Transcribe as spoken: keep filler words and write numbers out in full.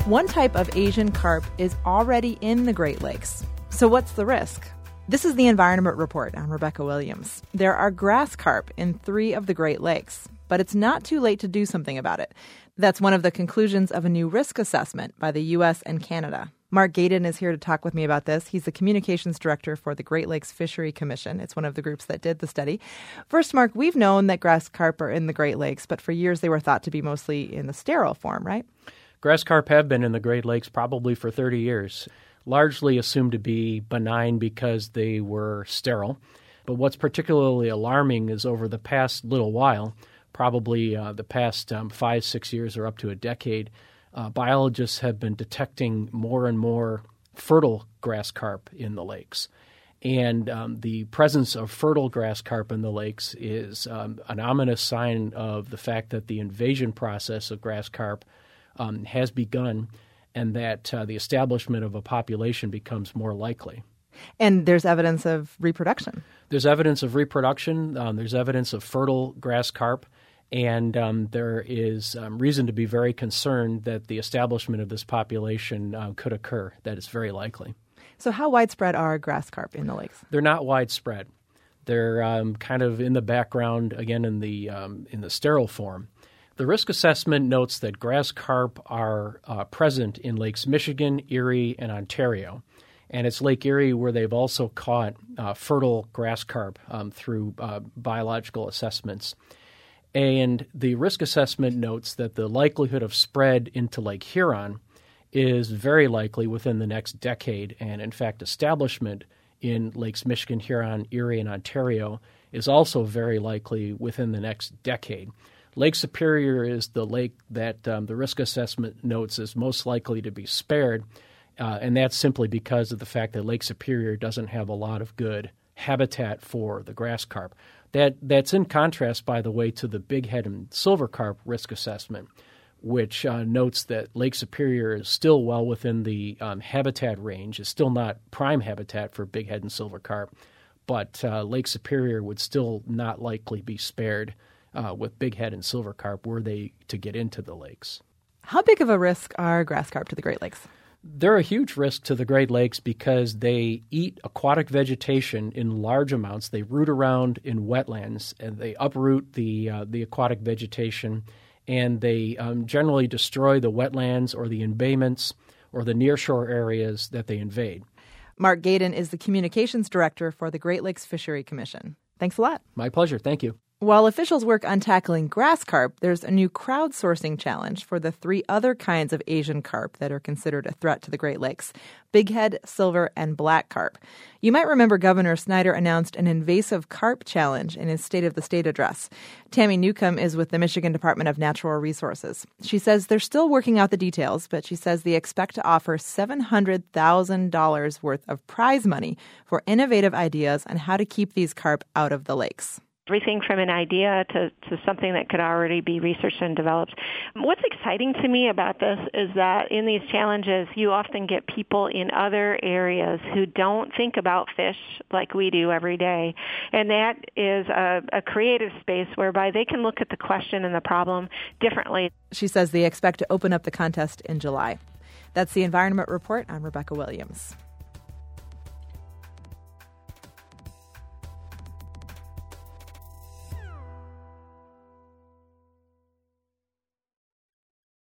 One type of Asian carp is already in the Great Lakes. So what's the risk? This is the Environment Report. I'm Rebecca Williams. There are grass carp in three of the Great Lakes, but it's not too late to do something about it. That's one of the conclusions of a new risk assessment by the U S and Canada. Mark Gaydon is here to talk with me about this. He's the communications director for the Great Lakes Fishery Commission. It's one of the groups that did the study. First, Mark, we've known that grass carp are in the Great Lakes, but for years they were thought to be mostly in the sterile form, right? Grass carp have been in the Great Lakes probably for thirty years, largely assumed to be benign because they were sterile. But what's particularly alarming is over the past little while, probably uh, the past um, five, six years or up to a decade, uh, biologists have been detecting more and more fertile grass carp in the lakes. And um, the presence of fertile grass carp in the lakes is um, an ominous sign of the fact that the invasion process of grass carp um, has begun and that uh, the establishment of a population becomes more likely. And there's evidence of reproduction. There's evidence of reproduction. Um, there's evidence of fertile grass carp. And um, there is um, reason to be very concerned that the establishment of this population uh, could occur. That is very likely. So how widespread are grass carp in the lakes? They're not widespread. They're um, kind of in the background, again, in the um, in the sterile form. The risk assessment notes that grass carp are uh, present in Lakes Michigan, Erie, and Ontario. And it's Lake Erie where they've also caught uh, fertile grass carp um, through uh, biological assessments. And the risk assessment notes that the likelihood of spread into Lake Huron is very likely within the next decade. And in fact, establishment in Lakes Michigan, Huron, Erie, and Ontario is also very likely within the next decade. Lake Superior is the lake that um, the risk assessment notes is most likely to be spared, uh, and that's simply because of the fact that Lake Superior doesn't have a lot of good habitat for the grass carp. That That's in contrast, by the way, to the bighead and silver carp risk assessment, which uh, notes that Lake Superior is still well within the um, habitat range. It's still not prime habitat for bighead and silver carp, but uh, Lake Superior would still not likely be spared Uh, with bighead and silver carp were they to get into the lakes. How big of a risk are grass carp to the Great Lakes? They're a huge risk to the Great Lakes because they eat aquatic vegetation in large amounts. They root around in wetlands, and they uproot the uh, the aquatic vegetation, and they um, generally destroy the wetlands or the embayments or the nearshore areas that they invade. Mark Gaydon is the communications director for the Great Lakes Fishery Commission. Thanks a lot. My pleasure. Thank you. While officials work on tackling grass carp, there's a new crowdsourcing challenge for the three other kinds of Asian carp that are considered a threat to the Great Lakes: bighead, silver, and black carp. You might remember Governor Snyder announced an invasive carp challenge in his State of the State address. Tammy Newcomb is with the Michigan Department of Natural Resources. She says they're still working out the details, but she says they expect to offer seven hundred thousand dollars worth of prize money for innovative ideas on how to keep these carp out of the lakes. Everything from an idea to, to something that could already be researched and developed. What's exciting to me about this is that in these challenges, you often get people in other areas who don't think about fish like we do every day. And that is a, a creative space whereby they can look at the question and the problem differently. She says they expect to open up the contest in July. That's the Environment Report. I'm Rebecca Williams.